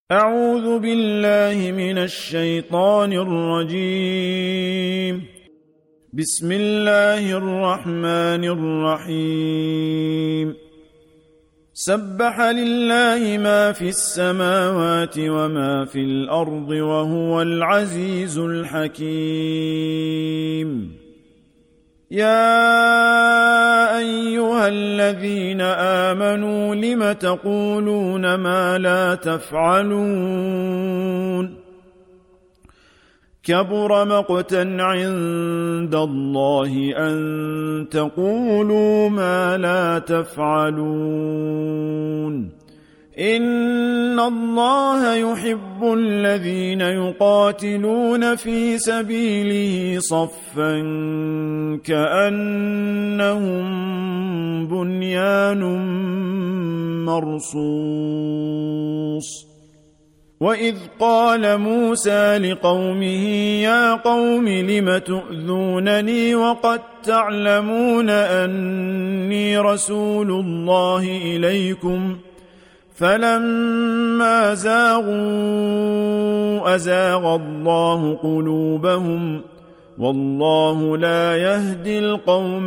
أعوذ بالله من الشيطان الرجيم. بسم الله الرحمن الرحيم. سبح لله ما في السماوات وما في الأرض وهو العزيز الحكيم. يا أيها الذين آمنوا لم تقولون ما لا تفعلون؟ كبر مقتا عند الله أن تقولوا ما لا تفعلون. إن الله يحب الذين يقاتلون في سبيله صفا كأنهم بنيان مرصوص. وإذ قال موسى لقومه يا قوم لم تؤذونني وقد تعلمون أني رسول الله إليكم فلما زاغوا أزاغ الله قلوبهم والله لا يهدي القوم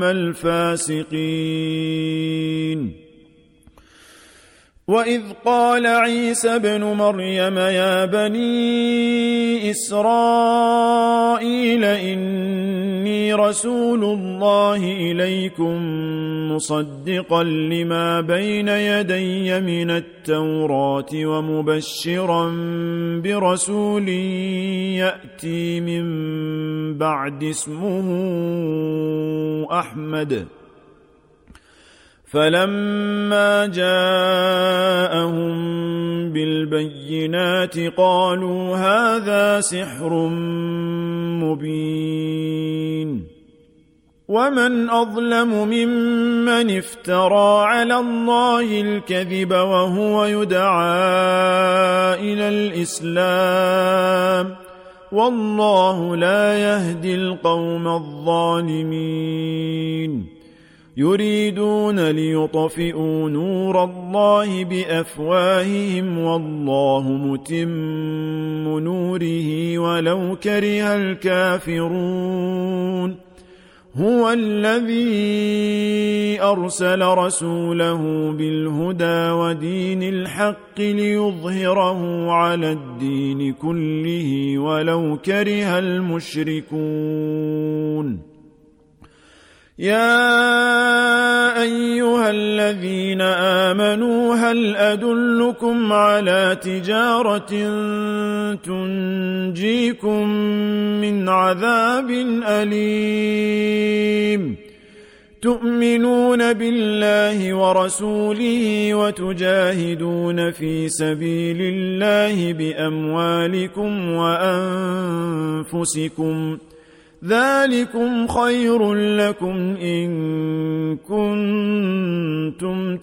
الفاسقين. وإذ قال عيسى ابن مريم يا بني إسرائيل إني رسول الله إليكم مصدقا لما بين يدي من التوراة ومبشرا برسول يأتي من بعد اسمه أحمد. فلما جاءهم بالبينات قالوا هذا سحر مبين. ومن أظلم ممن افترى على الله الكذب وهو يدعى إلى الإسلام والله لا يهدي القوم الظالمين. يريدون ليطفئوا نور الله بأفواههم والله متم نوره ولو كره الكافرون. هو الذي أرسل رسوله بالهدى ودين الحق ليظهره على الدين كله ولو كره المشركون. يا أيها الذين آمنوا هل أدلكم على تجارة تنجيكم من عذاب أليم؟ تؤمنون بالله ورسوله وتجاهدون في سبيل الله بأموالكم وأنفسكم ذلكم خير لكم إن كنتم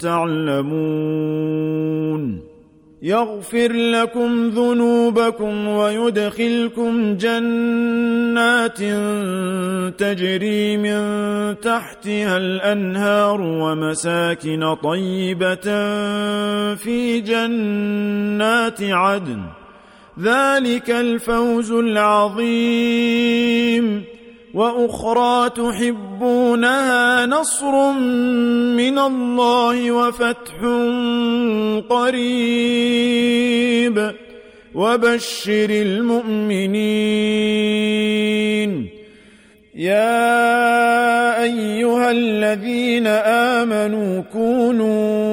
تعلمون. يغفر لكم ذنوبكم ويدخلكم جنات تجري من تحتها الأنهار ومساكن طيبة في جنات عدن ذلك الفوز العظيم. وأخرى تحبونها نصر من الله وفتح قريب وبشر المؤمنين. يا أيها الذين آمنوا كونوا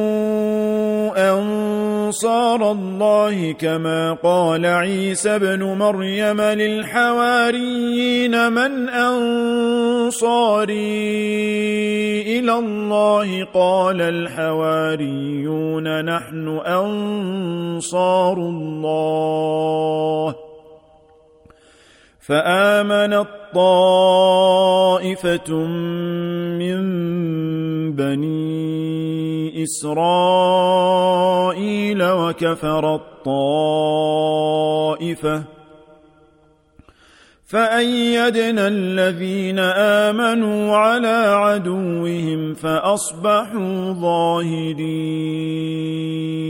أنصار الله كما قال عيسى ابن مريم للحواريين من أنصاري إلى الله قال الحواريون نحن أنصار الله. فآمنت طائفة من بني إسرائيل وكفرت طائفة فأيدنا الذين آمنوا على عدوهم فأصبحوا ظاهرين.